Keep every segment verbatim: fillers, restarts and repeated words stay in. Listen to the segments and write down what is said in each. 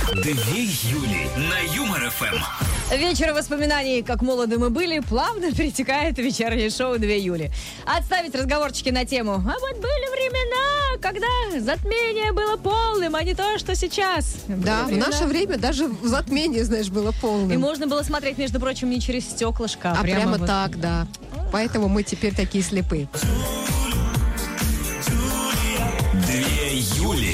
Две Юли на Юмор ФМ. Вечер воспоминаний, как молоды мы были, плавно перетекает в вечернее шоу «Две Юли». Отставить разговорчики на тему «А вот были времена, когда затмение было полным, а не то, что сейчас». Да, в наше время даже затмение, знаешь, было полным. И можно было смотреть, между прочим, не через стеклышко, а, а прямо, прямо вот... так, да. Поэтому мы теперь такие слепые. Две Юли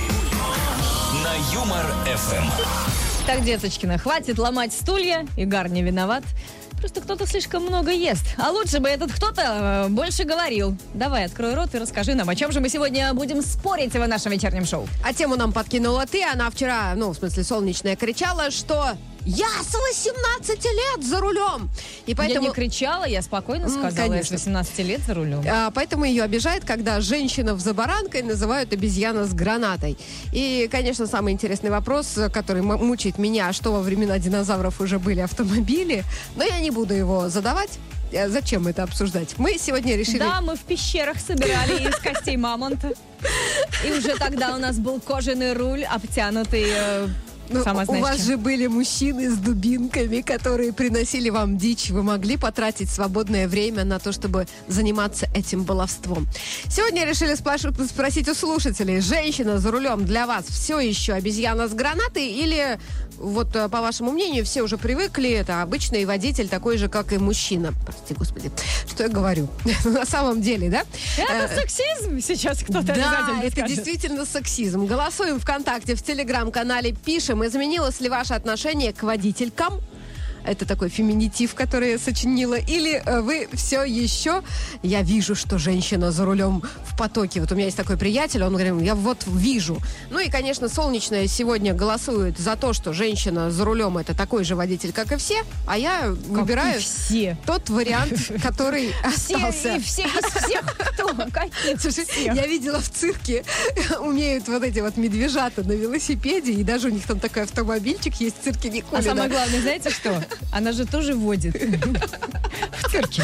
на Юмор ФМ. Так, деточкина, хватит ломать стулья, Игорь не виноват. Просто кто-то слишком много ест. А лучше бы этот кто-то э, больше говорил. Давай, открой рот и расскажи нам, о чем же мы сегодня будем спорить в нашем вечернем шоу. А тему нам подкинула ты. Она вчера, ну, в смысле, солнечная, кричала, что я с восемнадцати лет за рулем. И поэтому... Я не кричала, я спокойно сказала, Конечно. я с восемнадцати лет за рулем. А, поэтому ее обижает, когда женщину за баранкой называют обезьяна с гранатой. И, конечно, самый интересный вопрос, который м- мучает меня, что во времена динозавров уже были автомобили, но я не буду его задавать. Зачем это обсуждать? Мы сегодня решили... Да, мы в пещерах собирали из костей мамонта. И уже тогда у нас был кожаный руль, обтянутый... Э, Ну, сама знаешь, у вас чем. же были мужчины с дубинками, которые приносили вам дичь. Вы могли потратить свободное время на то, чтобы заниматься этим баловством. Сегодня решили спраш- спросить у слушателей: женщина за рулем для вас все еще обезьяна с гранатой? Или, вот по вашему мнению, все уже привыкли, это обычный водитель, такой же, как и мужчина? Прости, господи, что я говорю? На самом деле, да? Это сексизм сейчас кто-то Да, обязательно это скажет. действительно сексизм. Голосуем ВКонтакте, в Телеграм-канале, пишем, изменилось ли ваше отношение к водителькам. Это такой феминитив, который я сочинила. Или э, вы все еще... Я вижу, что женщина за рулем в потоке. Вот у меня есть такой приятель, он говорит, я вот вижу. Ну и, конечно, солнечная сегодня голосует за то, что женщина за рулем это такой же водитель, как и все. А я выбираю все. тот вариант, который Все остался. и все из всех. Кто? Каких Слушай, всех? я видела в цирке, умеют вот эти вот медвежата на велосипеде, и даже у них там такой автомобильчик есть в цирке Никулина. А самое главное, знаете что? Она же тоже водит в цирке.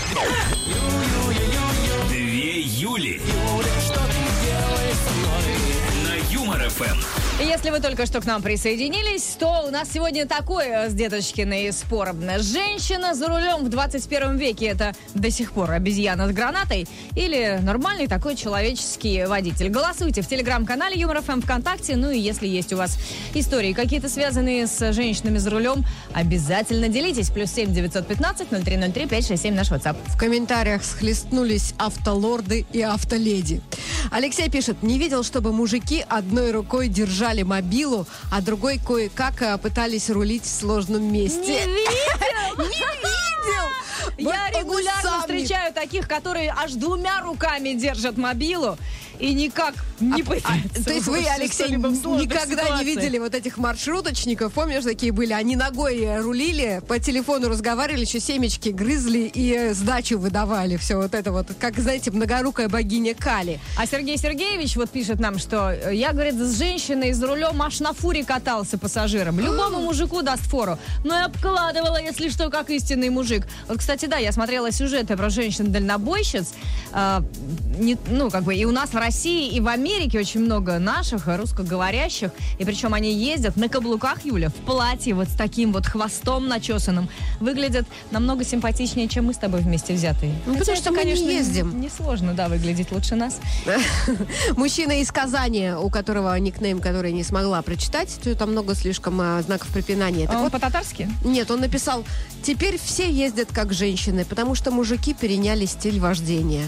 Две Юли на Юмор ФМ. И если вы только что к нам присоединились, то у нас сегодня такое с Деточкиной спор. Женщина за рулем в двадцать первом веке — это до сих пор обезьяна с гранатой или нормальный такой человеческий водитель? Голосуйте в Телеграм-канале Юмор ФМ, ВКонтакте. Ну и если есть у вас истории какие-то связанные с женщинами за рулем, обязательно делитесь. Плюс семь девятьсот пятнадцать ноль три ноль три пять шесть семь наш WhatsApp. В комментариях схлестнулись автолорды и автоледи. Алексей пишет: не видел, чтобы мужики одной рукой держали мобилу, а другой кое-как а, пытались рулить в сложном месте. Не видел! Не видел! Я Вот регулярно сами. встречаю таких, которые аж двумя руками держат мобилу и никак не А, пытаются. то есть вы, вообще Алексей, что-либо в сложных никогда ситуациях. не видели вот этих маршруточников? Помнишь, такие были? Они ногой рулили, по телефону разговаривали, еще семечки грызли и сдачу выдавали. Все вот это вот, как, знаете, многорукая богиня Кали. А Сергей Сергеевич вот пишет нам, что я, говорит, с женщиной за рулем аж на фуре катался пассажиром. Любому мужику даст фору. Но и обкладывала, если что, как истинный мужик. Вот, кстати, да, я смотрела сюжеты про женщин-дальнобойщиц. Э, не, ну, как бы и у нас в России, и в Америке очень много наших русскоговорящих. И причем они ездят на каблуках, Юля, в платье вот с таким вот хвостом начесанным. Выглядят намного симпатичнее, чем мы с тобой вместе взятые. Ну, Хотя потому это, что мы не конечно, ездим. несложно, да, выглядеть лучше нас. Мужчина из Казани, у которого никнейм, который не смогла прочитать, там много слишком а, знаков препинания. Так А он вот, по-татарски? нет, он написал: теперь все ездят как женщины, потому что мужики переняли стиль вождения.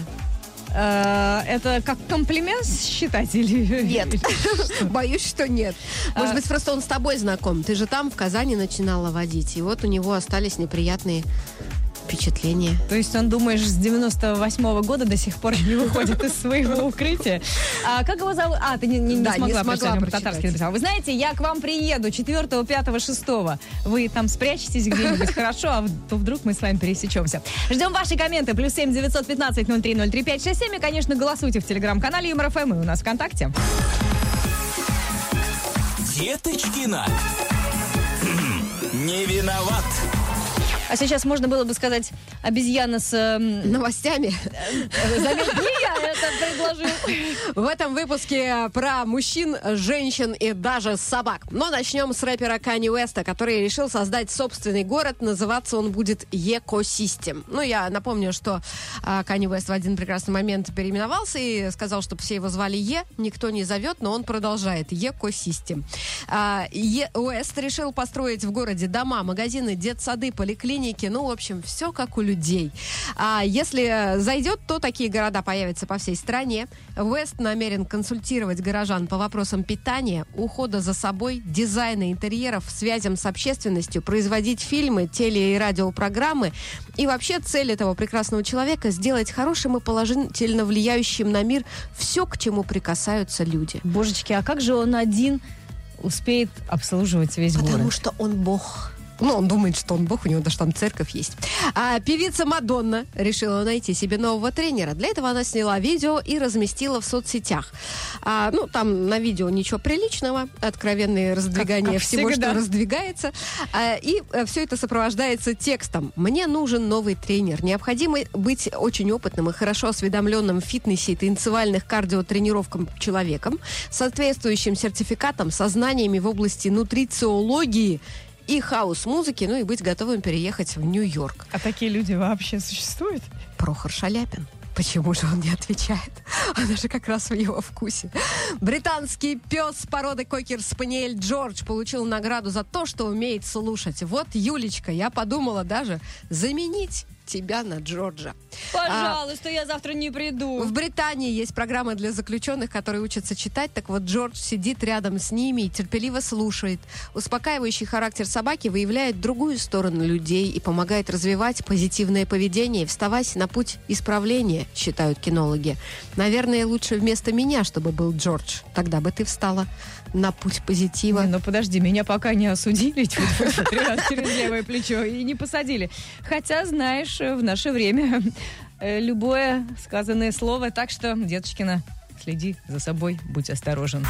Э, Это как комплимент считать или... Нет. Боюсь, что нет. Может А- быть, просто он с тобой знаком. Ты же там, в Казани, начинала водить. И вот у него остались неприятные впечатления. То есть он, думаешь, с девяносто восьмого года до сих пор не выходит из своего укрытия? А как его зовут? А, ты не, не- не Да, не смогла, смогла прочитать, он прочитать. по-татарски написал. Вы знаете, я к вам приеду четвёртого, пятого, шестого. Вы там спрячетесь где-нибудь, хорошо, а в- то вдруг мы с вами пересечемся. Ждем ваши комменты. Плюс семь девятьсот пятнадцать ноль три ноль три пять шесть семь. И, конечно, голосуйте в Телеграм-канале Юмор ФМ и у нас ВКонтакте. Деточкина. Хм, не виноват. А сейчас можно было бы сказать обезьяна с... эм, Новостями. Заметь, не я это предложил. В этом выпуске про мужчин, женщин и даже собак. Но начнем с рэпера Канье Уэста, который решил создать собственный город. Называться он будет Екосистем. Ну, я напомню, что а, Канье Уэст в один прекрасный момент переименовался и сказал, чтобы все его звали Е. Никто не зовет, но он продолжает. Екосистем. А, Е Уэст решил построить в городе дома, магазины, детсады, поликлиники. Ну, в общем, все как у людей. А если зайдет, то такие города появятся по всей стране. Уэст намерен консультировать горожан по вопросам питания, ухода за собой, дизайна интерьеров, связям с общественностью, производить фильмы, теле- и радиопрограммы. И вообще цель этого прекрасного человека — сделать хорошим и положительно влияющим на мир все, к чему прикасаются люди. Божечки, а как же он один успеет обслуживать весь город? Потому что он бог. Ну, он думает, что он бог, у него даже там церковь есть. А певица Мадонна решила найти себе нового тренера. Для этого она сняла видео и разместила в соцсетях. А, ну, там на видео ничего приличного, откровенные раздвигания как, как всего, всегда. что раздвигается. А, и а, все это сопровождается текстом. «Мне нужен новый тренер. Необходимо быть очень опытным и хорошо осведомленным в фитнесе и танцевальных кардиотренировкам человеком, с соответствующим сертификатом, со знаниями в области нутрициологии и хаус-музыки, ну и быть готовым переехать в Нью-Йорк». А такие люди вообще существуют? Прохор Шаляпин. Почему же он не отвечает? Она же как раз в его вкусе. Британский пес породы кокер-спаниель Джордж получил награду за то, что умеет слушать. Вот, Юлечка, я подумала даже заменить тебя на Джорджа. Пожалуйста, а, я завтра не приду. В Британии есть программа для заключенных, которые учатся читать. Так вот, Джордж сидит рядом с ними и терпеливо слушает. Успокаивающий характер собаки выявляет другую сторону людей и помогает развивать позитивное поведение и вставать на путь исправления, считают кинологи. Наверное, лучше вместо меня, чтобы был Джордж. Тогда бы ты встала на путь позитива. Не, ну подожди, меня пока не осудили три раза через левое плечо и не посадили. Хотя, знаешь, в наше время любое сказанное слово. Так что, деточкина, следи за собой, будь осторожен.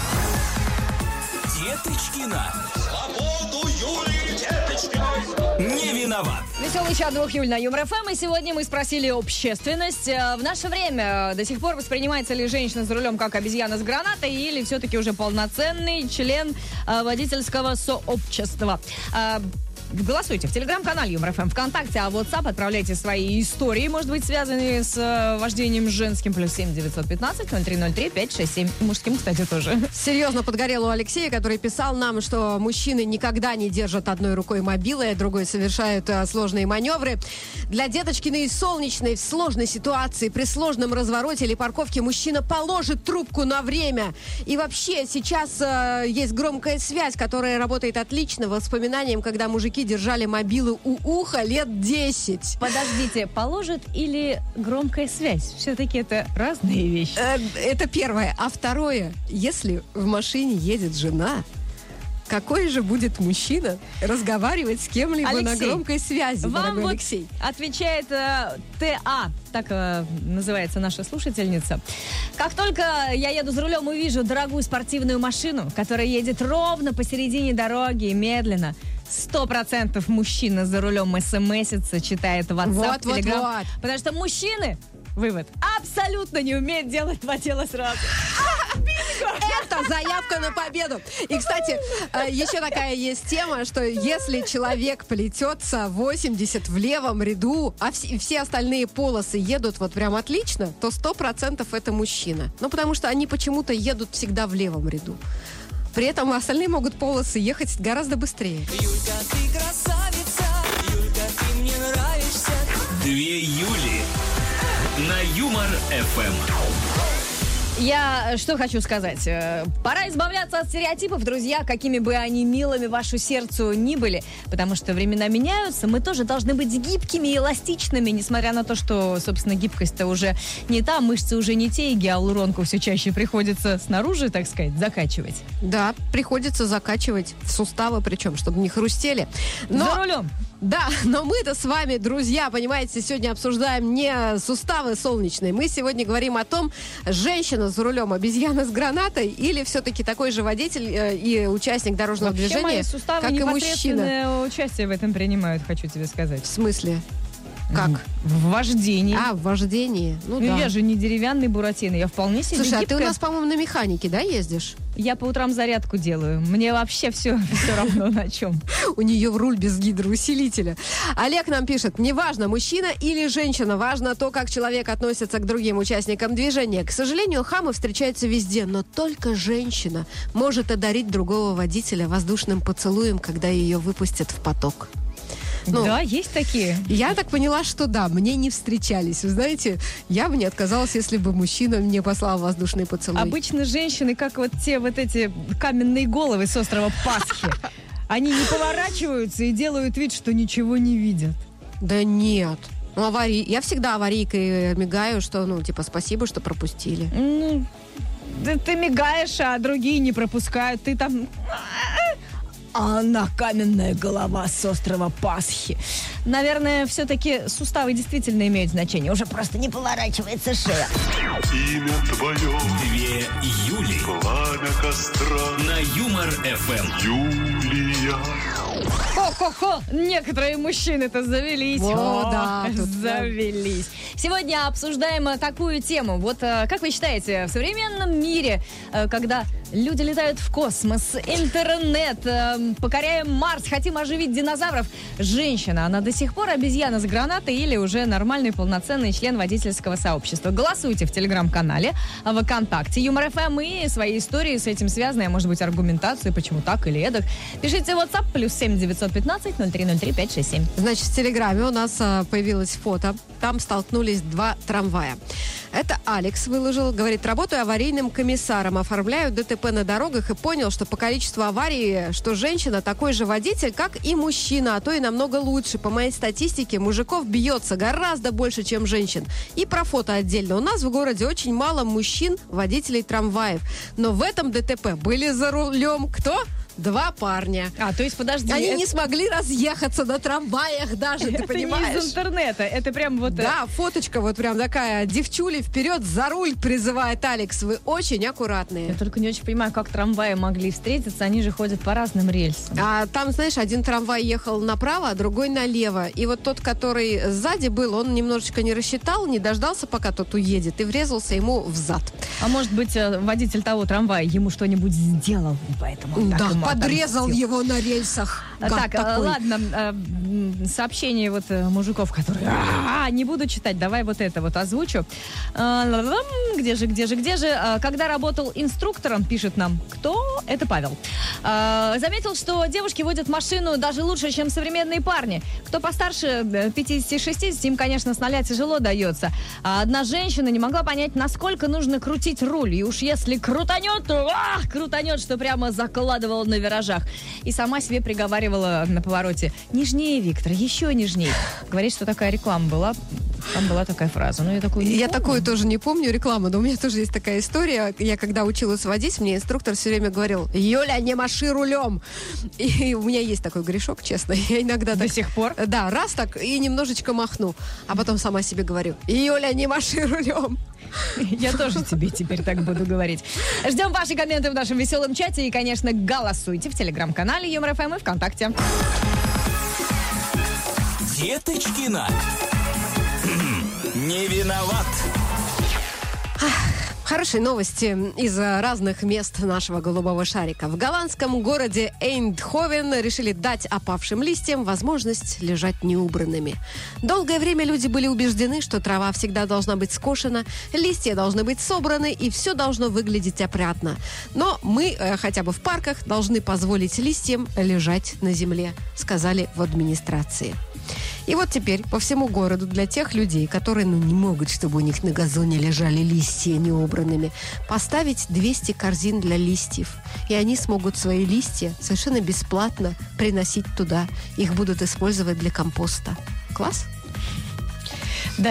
Деточкина. Свободу Юлии Деточкиной. Не виноват. Веселый чат двух Юль на Юмор ФМ. И сегодня мы спросили общественность. В наше время до сих пор воспринимается ли женщина за рулем как обезьяна с гранатой или все-таки уже полноценный член водительского сообщества? Голосуйте в телеграм-канале Юмор ФМ, ВКонтакте, а в WhatsApp отправляйте свои истории, может быть, связанные с э, вождением женским. Плюс семь девятьсот пятнадцать ноль три ноль три пять шесть семь. Мужским, кстати, тоже. Серьезно подгорел у Алексея, который писал нам, что мужчины никогда не держат одной рукой мобилы, а другой совершают а, сложные маневры. Для Деточкиной и Солнечной в сложной ситуации, при сложном развороте или парковке мужчина положит трубку на время. И вообще сейчас а, есть громкая связь, которая работает отлично. Воспоминанием, когда мужики держали мобилы у уха лет десять. Подождите, положит или громкая связь? Все-таки это разные вещи. Э, это первое. А второе, если в машине едет жена, какой же будет мужчина разговаривать с кем-либо Алексей, на громкой связи, вам дорогой вот Алексей? Отвечает э, ТА, так э, называется наша слушательница. Как только я еду за рулем и вижу дорогую спортивную машину, которая едет ровно посередине дороги и медленно, сто процентов мужчина за рулем смсится, читает WhatsApp, Вот, вот, Telegram. вот. Потому что мужчины, вывод, абсолютно не умеют делать два дела сразу. Это заявка на победу. И, кстати, э, еще такая есть тема, что если человек плетется восемьдесят в левом ряду, а вс- все остальные полосы едут вот прям отлично, то сто процентов это мужчина. Ну, потому что они почему-то едут всегда в левом ряду. При этом остальные могут полосы ехать гораздо быстрее. Юлька, ты красавица, Юлька, ты мне нравишься. Две Юли на Юмор ФМ. Я что хочу сказать. Э, Пора избавляться от стереотипов, друзья, какими бы они милыми вашу сердцу ни были. Потому что времена меняются, мы тоже должны быть гибкими и эластичными, несмотря на то, что, собственно, гибкость-то уже не та, мышцы уже не те, и гиалуронку все чаще приходится снаружи, так сказать, закачивать. Да, приходится закачивать в суставы, причем, чтобы не хрустели. Но За рулем. Да, но мы-то с вами, друзья, понимаете, сегодня обсуждаем не суставы солнечные. Мы сегодня говорим о том, женщина за рулем, обезьяна с гранатой или все-таки такой же водитель э, и участник дорожного Вообще движения, мои суставы как и мужчина. непосредственное участие в этом принимают, хочу тебе сказать. В смысле? Как? В вождении. А, в вождении. Ну, Ну, да. я же не деревянный Буратино, я вполне себе Слушай, а ты гибкая. у нас, по-моему, на механике, да, ездишь? Я по утрам зарядку делаю. Мне вообще все, все равно на чем. У нее в руль без гидроусилителя. Олег нам пишет, неважно, мужчина или женщина, важно то, как человек относится к другим участникам движения. К сожалению, хамы встречаются везде, но только женщина может одарить другого водителя воздушным поцелуем, когда ее выпустят в поток. Ну, да, есть такие. Я так поняла, что да, мне не встречались. Вы знаете, я бы не отказалась, если бы мужчина мне послал воздушный поцелуй. Обычно женщины, как вот те вот эти каменные головы с острова Пасхи, они не поворачиваются и делают вид, что ничего не видят. Да нет. Ну, аварий... Я всегда аварийкой мигаю, что, ну, типа, спасибо, что пропустили. Ну, да ты мигаешь, а другие не пропускают. Ты там... А она каменная голова с острова Пасхи. Наверное, все-таки суставы действительно имеют значение. Уже просто не поворачивается шея. Имя твое, Две Юли пламя костра, на Юмор-ФМ. Юлия. Хо-хо-хо! Некоторые мужчины-то завелись. О, да, тут, да. завелись. Сегодня обсуждаем э, такую тему. Вот э, как вы считаете, в современном мире, э, когда люди летают в космос, интернет, э, покоряем Марс, хотим оживить динозавров, женщина, она до сих пор обезьяна с гранатой или уже нормальный полноценный член водительского сообщества? Голосуйте в телеграм-канале, в ВКонтакте Юмор-ФМ и свои истории с этим связанные, может быть, аргументацию, почему так или эдак. Пишите в WhatsApp плюс семь девятьсот пятнадцать ноль три ноль три пять шесть семь. Значит, в Телеграме у нас а, появилось фото. Там столкнулись два трамвая. Это Алекс выложил. Говорит, работаю аварийным комиссаром, оформляю ДТП на дорогах и понял, что по количеству аварий, что женщина такой же водитель, как и мужчина, а то и намного лучше. По моей статистике, мужиков бьется гораздо больше, чем женщин. И про фото отдельно. У нас в городе очень мало мужчин, водителей трамваев. Но в этом ДТП были за рулем кто? Два парня. А, то есть, подожди. Они это, не смогли разъехаться на трамваях даже, ты это понимаешь? не из интернета, это прям вот... э, Да, фоточка вот прям такая. Девчули вперед, за руль призывает Алекс. Вы очень аккуратные. Я только не очень понимаю, как трамваи могли встретиться, они же ходят по разным рельсам. А там, знаешь, один трамвай ехал направо, а другой налево. И вот тот, который сзади был, он немножечко не рассчитал, не дождался, пока тот уедет, и врезался ему в зад. А может быть, э, водитель того трамвая ему что-нибудь сделал, поэтому он так Да, ему подрезал отомстил. его на рельсах. А, Гад Так, э, такой. ладно, э, м, сообщение вот э, мужиков, которые... А, не буду читать, давай вот это вот озвучу. Э, ла-ла-лам, Где же, где же, где же? Э, Когда работал инструктором, пишет нам, кто? Это Павел. Э, Заметил, что девушки водят машину даже лучше, чем современные парни. Кто постарше э, пятьдесят-шестьдесят, им, конечно, с нуля тяжело дается. А одна женщина не могла понять, насколько нужно крутить руль. И уж если крутанет, то ах, крутанет, что прямо закладывала на виражах. И сама себе приговаривала на повороте: нежнее, Виктор, еще нежнее. Говорит, что такая реклама была. Там была такая фраза. Ну, я такую не Я помню. такое тоже не помню, рекламу, но у меня тоже есть такая история. Я когда училась водить, мне инструктор все время говорил: Юля, не маши рулем. И у меня есть такой грешок, честно. Я иногда До так... сих пор? Да, раз так и немножечко махну. А потом сама себе говорю: Юля, не маши рулем. Я тоже тебе теперь так буду говорить. Ждем ваши комменты в нашем веселом чате. И, конечно, голосуйте в телеграм-канале Юмор-ФМ и ВКонтакте. Деточкина. Не виноват. Хорошие новости из разных мест нашего голубого шарика. В голландском городе Эйндховен решили дать опавшим листьям возможность лежать неубранными. Долгое время люди были убеждены, что трава всегда должна быть скошена, листья должны быть собраны и все должно выглядеть опрятно. Но мы, э, хотя бы в парках, должны позволить листьям лежать на земле, сказали в администрации. И вот теперь по всему городу для тех людей, которые ну, не могут, чтобы у них на газоне лежали листья неубранными, поставить двести корзин для листьев. И они смогут свои листья совершенно бесплатно приносить туда. Их будут использовать для компоста. Класс? Дальше.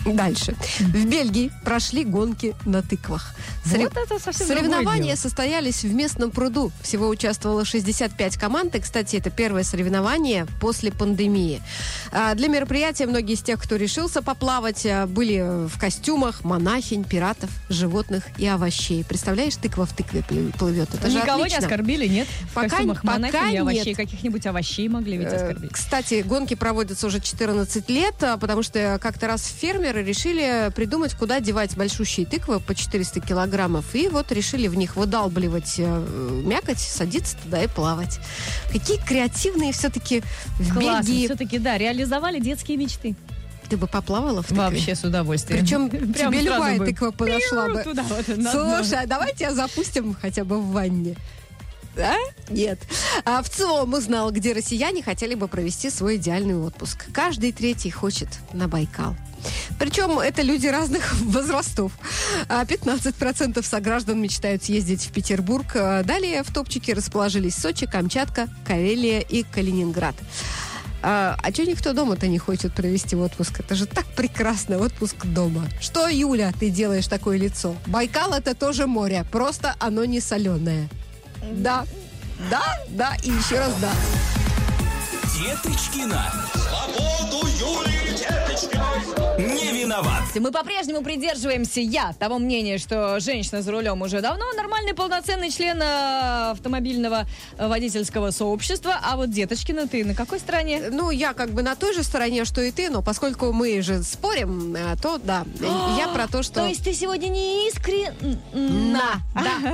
Дальше. В Бельгии прошли гонки на тыквах. Сорев- Вот это совсем другое Соревнования дело. состоялись в местном пруду. Всего участвовало шестьдесят пять команд. И, кстати, это первое соревнование после пандемии. А, Для мероприятия многие из тех, кто решился поплавать, а, были в костюмах монахинь, пиратов, животных и овощей. Представляешь, тыква в тыкве плы- плывет. Это же Никого отлично. не оскорбили, нет? В Пока- костюмах пока монахинь и овощей. нет. Каких-нибудь овощей могли ведь Э, оскорбить. Кстати, гонки проводятся уже четырнадцать лет, а, потому что как-то раз фермеры решили придумать, куда девать большущие тыквы по четыреста килограммов. И вот решили в них выдалбливать э, мякоть, садиться туда и плавать. Какие креативные все-таки в Классно. Бельгии. Все-таки, да, реализовали детские мечты. Ты бы поплавала в тыкве? Вообще с удовольствием. Причем Прям тебе сразу любая бы тыква подошла бы. туда вот, на дно. Слушай, а давай тебя запустим хотя бы в ванне. Да? Нет. А в целом узнал, где россияне хотели бы провести свой идеальный отпуск. Каждый третий хочет на Байкал. Причем это люди разных возрастов. А пятнадцать процентов сограждан мечтают съездить в Петербург. А далее в топчике расположились Сочи, Камчатка, Карелия и Калининград. А, а что никто дома-то не хочет провести отпуск? Это же так прекрасно, отпуск дома. Что, Юля, ты делаешь такое лицо? Байкал — это тоже море, просто оно не соленое. Да, да, да и еще раз да. Деточкина. Свободу Юлии Деточкиной. Не виноват. Мы по-прежнему придерживаемся, я, того мнения, что женщина за рулем уже давно нормальный полноценный член э, автомобильного э, водительского сообщества. А вот Деточкина, ты на какой стороне? Ну, я как бы на той же стороне, что и ты, но поскольку мы же спорим, э, то да, я про то, что... То есть ты сегодня не искренна? На, да.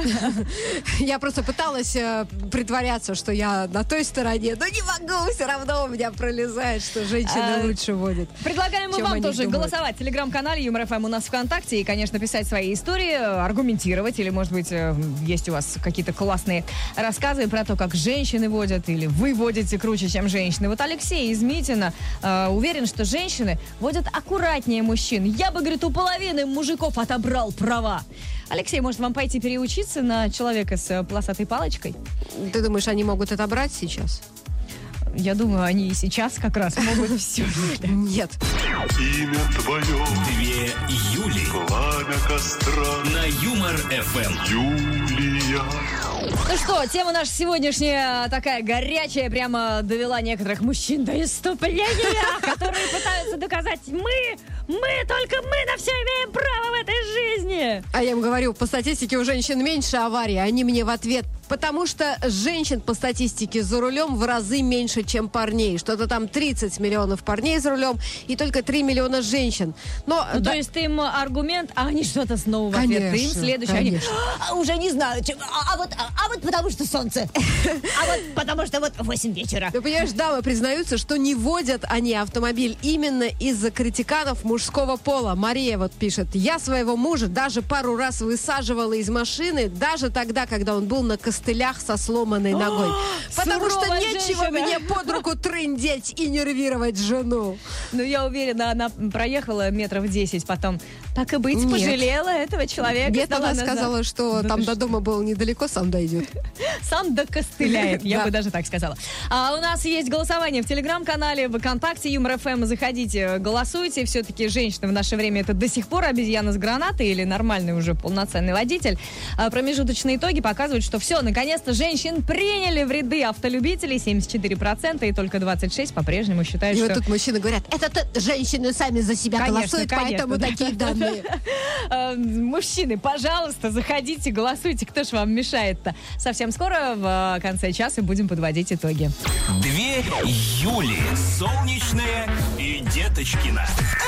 Я просто пыталась э, притворяться, что я на той стороне, но не могу, все равно у меня пролезает, что женщины А, лучше водят. Предлагаем мы Чем вам они тоже думают. голосовать в телеграм-канале Юмор ФМ у нас ВКонтакте и, конечно, писать свои истории, аргументировать, или, может быть, э, есть у вас какие-то классные рассказы про то, как женщины водят, или вы водите круче, чем женщины. Вот Алексей из Митина э, уверен, что женщины водят аккуратнее мужчин. Я бы, говорит, у половины мужиков отобрал права. Алексей, может вам пойти переучиться на человека с э, полосатой палочкой? Ты думаешь, они могут отобрать сейчас? Я думаю, они и сейчас как раз могут все. Нет. Имя твое, Две Юли. пламя костра, На Юмор ФМ. Юлия. Ну что, тема наша сегодняшняя такая горячая, прямо довела некоторых мужчин до исступления, которые пытаются доказать, мы, мы, только мы на все имеем право в этой жизни. А я им говорю, по статистике у женщин меньше аварий. Они мне в ответ, потому что женщин по статистике за рулем в разы меньше, чем парней. Что-то там тридцать миллионов парней за рулем и только три миллиона женщин. Но, Ну, да, то есть ты им аргумент, а они что-то снова в ответ. Ты им Конечно, следующий. Они, конечно. «А, уже не знаю, чем, а, а вот, а, а вот потому что солнце. А вот потому что вот восемь вечера. Ты понимаешь, дамы признаются, что не водят они автомобиль именно из-за критиканов мужского пола. Мария вот пишет, я своего мужа даже пару раз высаживала из машины, даже тогда, когда он был на костылях со сломанной ногой. Потому что суровая нечего женщина. мне под руку трындеть и нервировать жену. Ну, я уверена, она проехала метров десять потом. Так и быть, Нет. пожалела этого человека. Нет, сдала она назад. сказала, что Да там ты до что? дома было недалеко, сам дойдет. Сам докостыляет, я Да. бы даже так сказала. А у нас есть голосование в Телеграм-канале, в ВКонтакте Юмор ФМ. Заходите, голосуйте. Все-таки женщина в наше время это до сих пор обезьяна с гранатой или нормальный уже полноценный водитель. А промежуточные итоги показывают, что все, наконец-то женщин приняли в ряды автолюбителей. семьдесят четыре процента и только двадцать шесть процентов по-прежнему считают, И вот что... тут мужчины говорят, это т- женщины сами за себя Конечно, голосуют, конечно, поэтому да. такие данные. Э, Мужчины, пожалуйста, заходите, голосуйте. Кто ж вам мешает-то? Совсем скоро, в э, конце часа, будем подводить итоги. Две Юли. Солнечная и Деточкина.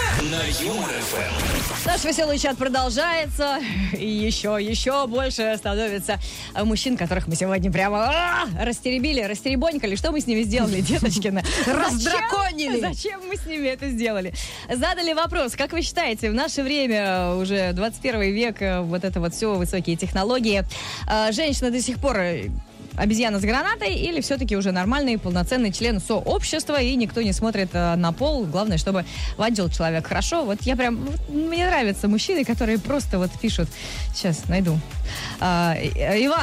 На Юмор ФМ. Наш веселый чат продолжается. И еще, еще больше становится э, мужчин, которых мы сегодня прямо а, растеребили, растеребонькали. Что мы с ними сделали, Деточкина? Раздраконили. Зачем? Зачем мы с ними это сделали? Задали вопрос. Как вы считаете, в наше время, уже двадцать первый век, э, вот это вот все, высокие технологии, э, женщина до сих пор... э, обезьяна с гранатой или все-таки уже нормальный полноценный член сообщества и никто не смотрит э, на пол. Главное, чтобы водил человек хорошо. Вот я прям... вот мне нравятся мужчины, которые просто вот пишут. Сейчас найду. А, э, Иван,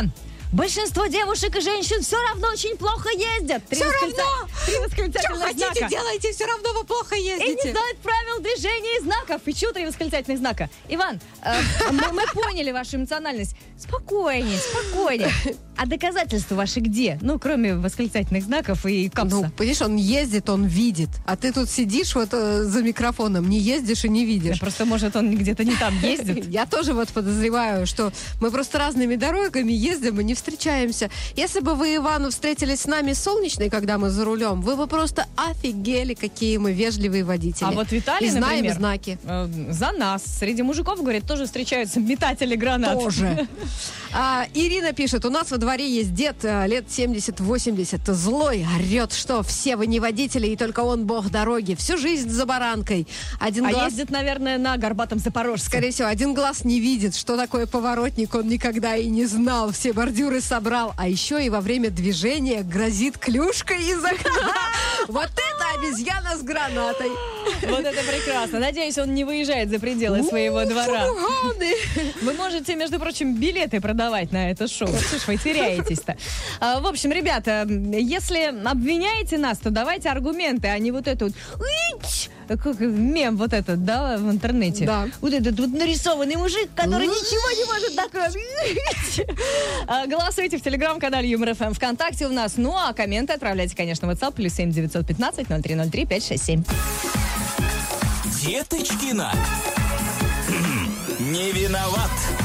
Большинство девушек и женщин все равно очень плохо ездят. Три Все восклица- равно! Три Что восклицательных хотите, знака. делайте, все равно вы плохо И не ездите. знают правил движения и знаков. И чего три восклицательных знака? Иван, э, мы, мы поняли вашу эмоциональность. Спокойнее, спокойнее. А доказательства ваши где? Ну, кроме восклицательных знаков и капса. Ну, понимаешь, он ездит, он видит. А ты тут сидишь вот э, за микрофоном, не ездишь и не Да видишь. просто, может, он где-то не там ездит. Я тоже вот подозреваю, что мы просто разными дорогами ездим и не встречаемся. Если бы вы, Иван, встретились с нами с Солнечной, когда мы за рулем, вы бы просто офигели, какие мы вежливые водители. А вот Виталий, и знаем например, знаки. э, за нас. Среди мужиков, говорит, тоже встречаются метатели гранат. Тоже. А, Ирина пишет, у нас во дворе есть дед а, лет семьдесят-восемьдесят, злой, орет, что все вы не водители, и только он бог дороги. Всю жизнь за баранкой. Один А глаз... ездит, наверное, на горбатом Запорожском. Скорее всего, один глаз не видит, что такое поворотник, он никогда и не знал, все бордюры собрал, а еще и во время движения грозит клюшкой из окна. Вот это обезьяна с гранатой. Вот это прекрасно. Надеюсь, он не выезжает за пределы своего двора. Фургоны. Вы можете, между прочим, билеты продавать на это шоу. Что ж вы теряетесь-то? А, в общем, ребята, если обвиняете нас, то давайте аргументы, а не вот это вот... «Ить!» Как мем вот этот, да, в интернете. Да. Вот этот вот нарисованный мужик, который ничего не может такое. А, Голосуйте в телеграм-канале Юмор ФМ, ВКонтакте у нас. Ну, а комменты отправляйте, конечно, в WhatsApp плюс семь девятьсот пятнадцать ноль три ноль три пять шесть семь. Деточкина. Не виноват.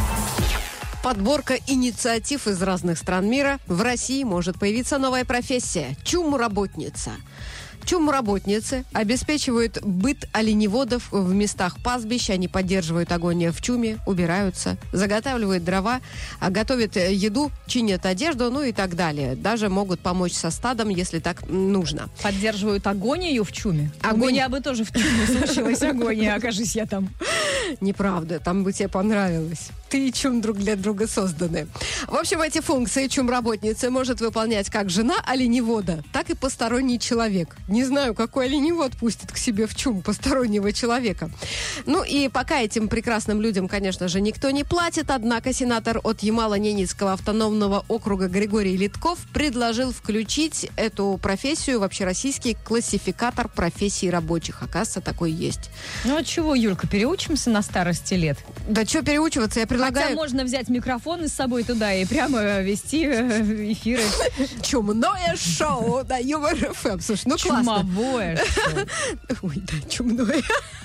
Подборка инициатив из разных стран мира. В России может появиться новая профессия – чум-работница. Чум-работницы обеспечивают быт оленеводов в местах пастбищ. Они поддерживают огонь в чуме, убираются, заготавливают дрова, а готовят еду, чинят одежду, ну и так далее. Даже могут помочь со стадом, если так нужно. Поддерживают агонию в чуме. Огонь. У меня бы тоже в чуме случилась агония, окажись я там. Неправда, там бы тебе понравилось. Ты и чум друг для друга созданы. В общем, эти функции чум-работницы может выполнять как жена оленевода, так и посторонний человек. Не знаю, какой оленевод пустит к себе в чум постороннего человека. Ну и пока этим прекрасным людям, конечно же, никто не платит, однако сенатор от Ямало-Ненецкого автономного округа Григорий Литков предложил включить эту профессию в общероссийский классификатор профессий рабочих. Оказывается, такой есть. Ну а чего, Юлька, переучимся на старости лет? Да что переучиваться, я предлагаю... Хотя можно взять микрофон с собой туда и прямо вести э, эфиры. Чумное шоу на Юмор ФМ. Слушай, ну классно. Чумовое шоу. Ой, да, чумное.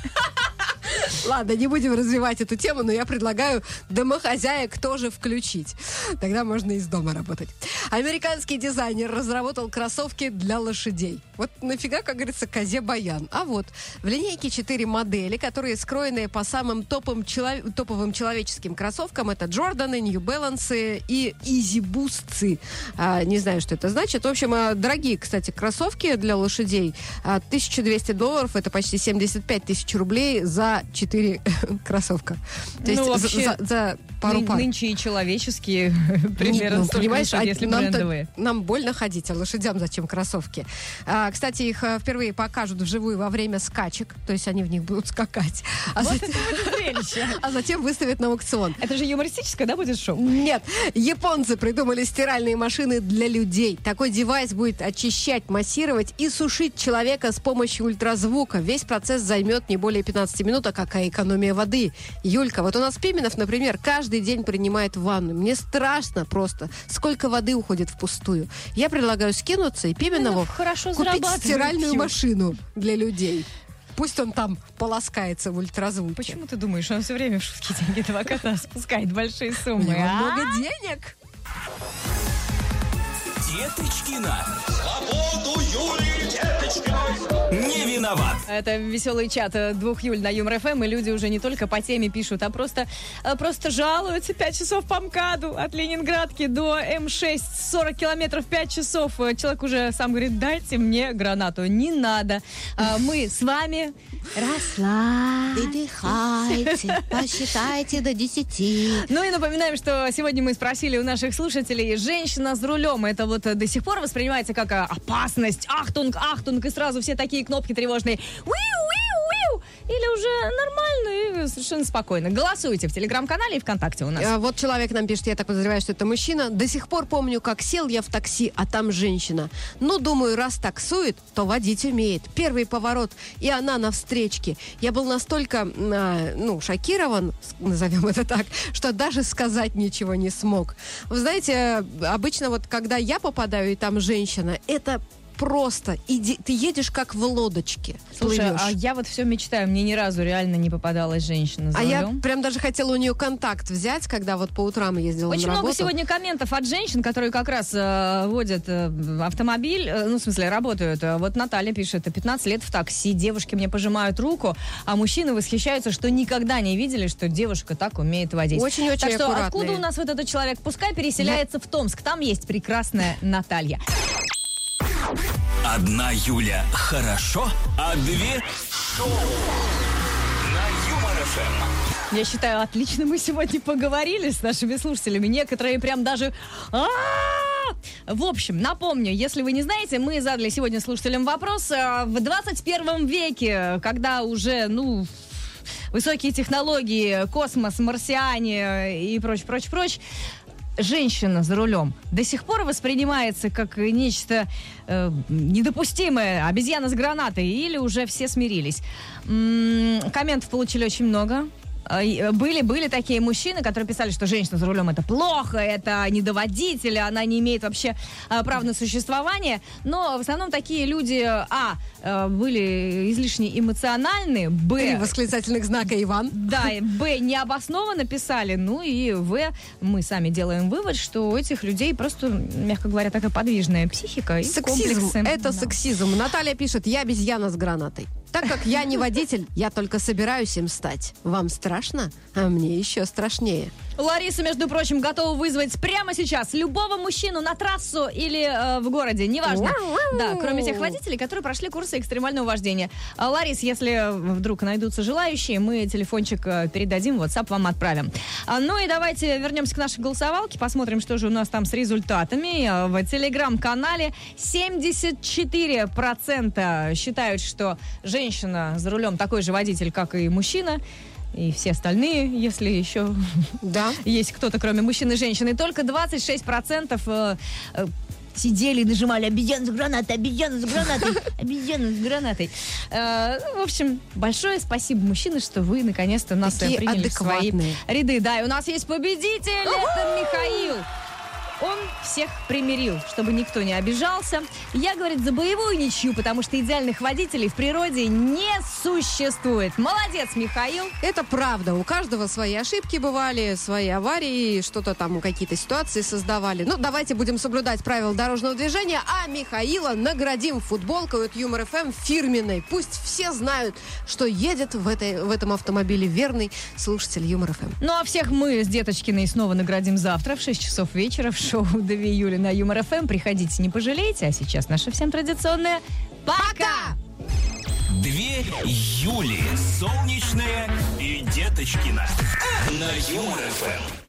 Ладно, не будем развивать эту тему, но я предлагаю домохозяек тоже включить. Тогда можно из дома работать. Американский дизайнер разработал кроссовки для лошадей. Вот нафига, как говорится, козе баян. А вот в линейке четыре модели, которые скроены по самым топам чело- топовым человеческим кроссовкам. Это Джорданы, Нью Бэлансы и Изи Бустцы. А, не знаю, что это значит. В общем, а, дорогие, кстати, кроссовки для лошадей. А, тысяча двести долларов, это почти семьдесят пять тысяч рублей за четыре кроссовка. То есть Ну, за, вообще, за- за пару Ны- пар. Нынче и человеческие примерно Ну, столько понимаешь, стоят, а если нам-то- брендовые. нам больно ходить, а лошадям зачем кроссовки? А, кстати, их а, впервые покажут вживую во время скачек, то есть они в них будут скакать. А, Вот затем, это будет зрелище. а затем выставят на аукцион. Это же юмористическое, да, будет шоу? Нет, японцы придумали стиральные машины для людей. Такой девайс будет очищать, массировать и сушить человека с помощью ультразвука. Весь процесс займет не более пятнадцати минут, а какая экономия воды. Юлька, вот у нас Пименов, например, каждый день принимает ванну. Мне страшно просто, сколько воды уходит впустую. Я предлагаю скинуться и Пименову Пименов хорошо купить зарабатывает, стиральную Юль. машину для людей. Пусть он там полоскается в ультразвуке. Почему ты думаешь, он все время в шутки деньги адвоката спускает большие У суммы? него а? много денег. Деточкина. Свободу Юлии Деточкиной. Не виноват. Это веселый чат э, двух Юль на Юмор ФМ, и люди уже не только по теме пишут, а просто, э, просто жалуются. Пять часов по МКАДу от Ленинградки до М шесть, сорок километров, пять часов. Э, Человек уже сам говорит, дайте мне гранату. Не надо. А мы с вами... Выдыхайте, посчитайте до десяти. Ну и напоминаем, что сегодня мы спросили у наших слушателей, женщина за рулем, это вот э, до сих пор воспринимается как э, опасность, ахтунг, ахтунг, и сразу все такие кнопки тревожные. Уиу, уиу, уиу. или уже нормально и совершенно спокойно. Голосуйте в Телеграм-канале и ВКонтакте у нас. А, Вот человек нам пишет, я так подозреваю, что это мужчина. До сих пор помню, как сел я в такси, а там женщина. Ну, думаю, раз таксует, то водить умеет. Первый поворот, и она на встречке. Я был настолько, а, ну, шокирован, с- назовем это так, что даже сказать ничего не смог. Вы знаете, обычно вот, когда я попадаю, и там женщина, это просто, иди, ты едешь как в лодочке. Слушай, плывешь. а я вот все мечтаю, мне ни разу реально не попадалась женщина за А я рулем. прям даже хотела у нее контакт взять, когда вот по утрам ездила Очень на много работу. сегодня комментов от женщин, которые как раз э, водят э, автомобиль, э, ну, в смысле, работают. Э, Вот Наталья пишет, пятнадцать лет в такси, девушки мне пожимают руку, а мужчины восхищаются, что никогда не видели, что девушка так умеет водить. Очень-очень Так что аккуратные. откуда у нас вот этот человек? Пускай переселяется в Томск, там есть прекрасная Наталья. Одна Юля хорошо, а две шоу на Юмор ФМ. Я считаю, отлично мы сегодня поговорили с нашими слушателями. Некоторые прям даже... А-а-а! В общем, напомню, если вы не знаете, мы задали сегодня слушателям вопрос. а, В двадцать первом веке, когда уже, ну, высокие технологии, космос, марсиане и прочь, прочь, прочь, женщина за рулем до сих пор воспринимается как нечто э, недопустимое, обезьяна с гранатой, или уже все смирились? М-м, комментов получили очень много. Э, и Были, были такие мужчины, которые писали, что женщина за рулем это плохо, это недоводитель, она не имеет вообще э, прав на существование. Но в основном такие люди, а, э, были излишне эмоциональны, б, Три восклицательных знака, Иван. да, Б, необоснованно писали, ну и В, мы сами делаем вывод, что у этих людей просто, мягко говоря, такая подвижная психика и Сексизм. комплексы. Это Да. сексизм. Наталья пишет, я обезьяна с гранатой. Так как я не водитель, я только собираюсь им стать. Вам страшно? А мне еще страшнее. Лариса, между прочим, готова вызвать прямо сейчас любого мужчину на трассу или э, в городе, неважно. Да, кроме тех водителей, которые прошли курсы экстремального вождения. А, Ларис, если вдруг найдутся желающие, мы телефончик э, передадим, WhatsApp вам отправим. А, ну и давайте вернемся к нашей голосовалке, посмотрим, что же у нас там с результатами. А, В телеграм-канале семьдесят четыре процента считают, что женщина за рулем такой же водитель, как и мужчина. И все остальные, если еще Да. есть кто-то, кроме мужчин и женщин. И только двадцать шесть процентов э, э, сидели и нажимали «обезьяна с гранатой, обезьяна с гранатой, обезьяна с гранатой». Э, в общем, большое спасибо, мужчины, что вы наконец-то нас Такие э, приняли в свои адекватные. ряды. Да, и у нас есть победитель, это Михаил. Он всех примирил, чтобы никто не обижался. Я, говорит, за боевую ничью, потому что идеальных водителей в природе не существует. Молодец, Михаил. Это правда. У каждого свои ошибки бывали, свои аварии, что-то там, какие-то ситуации создавали. Ну, давайте будем соблюдать правила дорожного движения, а Михаила наградим футболкой от Юмор ФМ фирменной. Пусть все знают, что едет в, этой, в этом автомобиле верный слушатель Юмор ФМ. Ну, а всех мы с Деточкиной снова наградим завтра в шесть часов вечера в шоу «две Юли» на Юмор ФМ. Приходите, не пожалеете. А сейчас наша всем традиционная «Пока!» Две Юли. Солнечная и Деточкина. На Юмор ФМ.